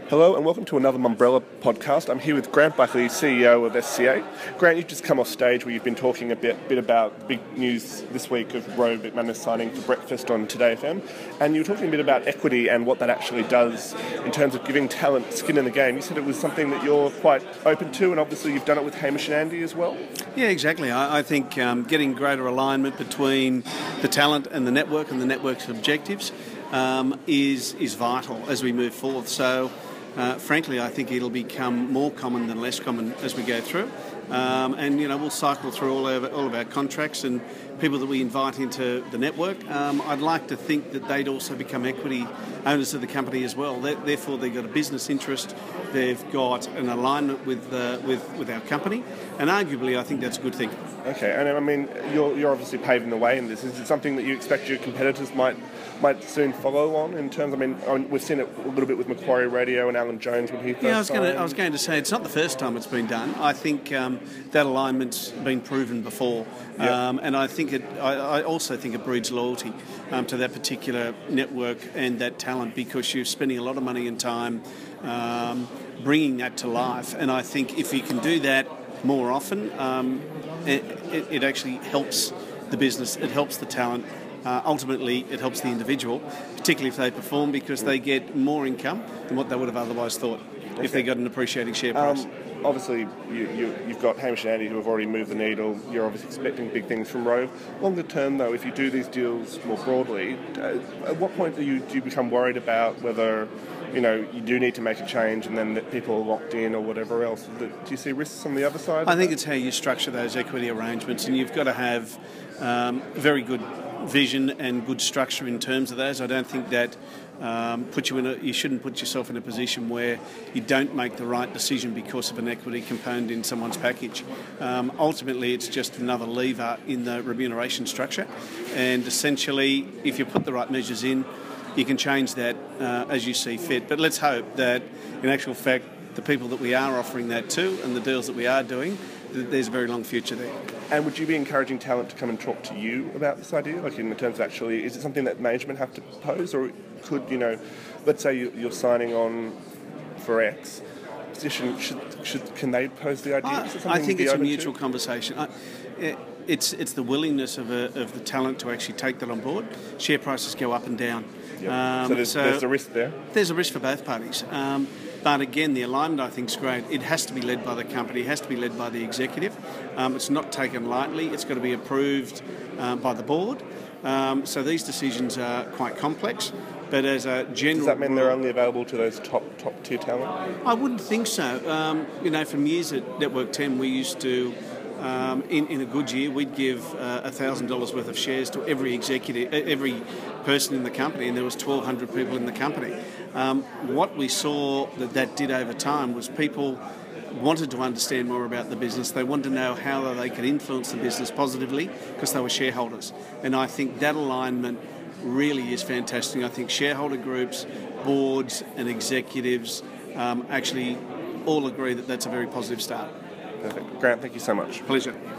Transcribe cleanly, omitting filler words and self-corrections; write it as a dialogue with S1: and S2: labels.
S1: Hello and welcome to another Mumbrella podcast. I'm here with Grant Buckley, CEO of SCA. Grant, you've just come off stage where you've been talking a bit about the big news this week of Rove McManus signing for breakfast on Today FM, and you were talking a bit about equity and what that actually does in terms of giving talent skin in the game. You said it was something that you're quite open to, and obviously you've done it with Hamish and Andy as well.
S2: Yeah, exactly. I think getting greater alignment between the talent and the network's objectives is vital as we move forward. So, frankly, I think it'll become more common than less common as we go through. And we'll cycle through all of our contracts and people that we invite into the network. I'd like to think that they'd also become equity owners of the company as well. Therefore, they've got a business interest, they've got an alignment with our company, and arguably, I think that's a good thing.
S1: Okay, and I mean, you're obviously paving the way in this. Is it something that you expect your competitors might soon follow on in terms? I mean, we've seen it a little bit with Macquarie Radio and Alan Jones when he first signed.
S2: I was going to say it's not the first time it's been done. I think that alignment's been proven before, and I think I also think it breeds loyalty to that particular network and that talent, because you're spending a lot of money and time bringing that to life. And I think if you can do that more often, it actually helps the business, it helps the talent. Ultimately, it helps the individual, particularly if they perform, because they get more income than what they would have otherwise thought if they got an appreciating share price.
S1: Obviously, you've got Hamish and Andy who have already moved the needle. You're obviously expecting big things from Rove. Longer term, though, if you do these deals more broadly, at what point do you become worried about whether you do need to make a change and then that people are locked in or whatever else? Do you see risks on the other side?
S2: I think it's how you structure those equity arrangements, and you've got to have very good vision and good structure in terms of those. I don't think that you shouldn't put yourself in a position where you don't make the right decision because of an equity component in someone's package. Ultimately, it's just another lever in the remuneration structure, and essentially, if you put the right measures in, you can change that as you see fit. But let's hope that, in actual fact, the people that we are offering that to and the deals that we are doing, there's a very long future there.
S1: And would you be encouraging talent to come and talk to you about this idea? Like in terms of actually, is it something that management have to pose, or could, let's say you're signing on for X position, can they pose the idea?
S2: I think it's a mutual conversation. It's the willingness of the talent to actually take that on board. Share prices go up and down.
S1: Yep. So there's a risk there?
S2: There's a risk for both parties. But again, the alignment, I think, is great. It has to be led by the company. It has to be led by the executive. It's not taken lightly. It's got to be approved by the board. So these decisions are quite complex. But as a general...
S1: Does that mean they're only available to those top tier talent?
S2: I wouldn't think so. From years at Network 10, we used to... in a good year, we'd give $1,000 worth of shares to every executive, every person in the company, and there was 1,200 people in the company. What we saw that did over time was people wanted to understand more about the business. They wanted to know how they could influence the business positively because they were shareholders. And I think that alignment really is fantastic. I think shareholder groups, boards and executives actually all agree that that's a very positive start.
S1: Perfect. Grant, thank you so much.
S2: Pleasure.